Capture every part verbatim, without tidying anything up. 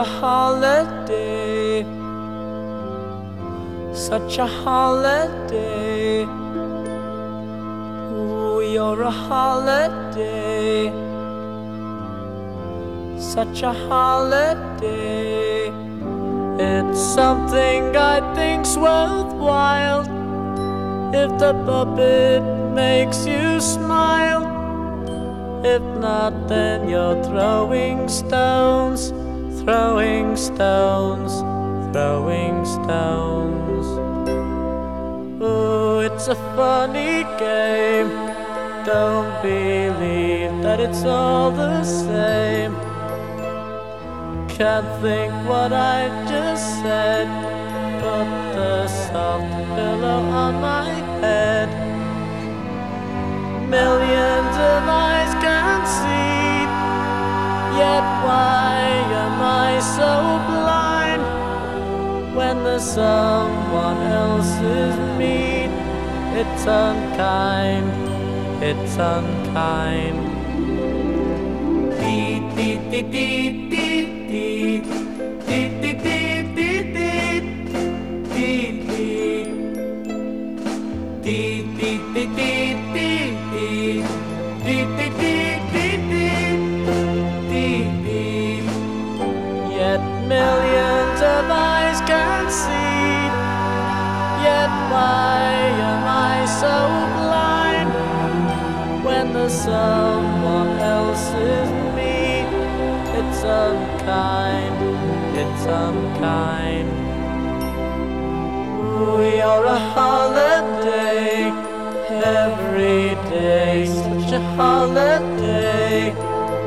a holiday, such a holiday. Ooh, you're a holiday, such a holiday. It's something I think's worthwhile if the puppet makes you smile. If not, then you're throwing stones, throwing stones, throwing stones. Ooh, it's a funny game. Don't believe that it's all the same. Can't think what I just said. Put the soft pillow on my head. Millions of eyes can see, yet why am I so blind when there's someone else's mean? It's unkind, it's unkind. Dee dee dee dee dee dee dee dee dee dee dee dee dee dee. Yet millions of eyes can see, yet why am I so blind when there's someone else's me? It's unkind, it's unkind. You're a holiday, every day, such a holiday.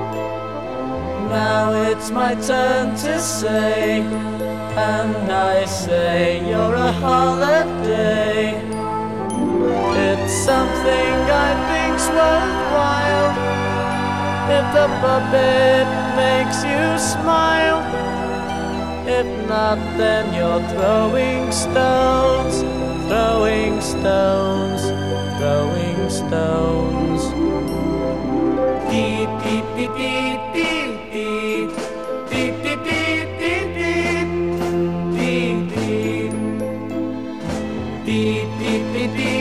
Now it's my turn to say, and I say you're a holiday. It's something I think's worthwhile if the puppet makes you smile. If not, then you're throwing stones, throwing stones, throwing stones. Dee dee dee dee dee dee dee dee dee dee dee dee dee dee dee dee.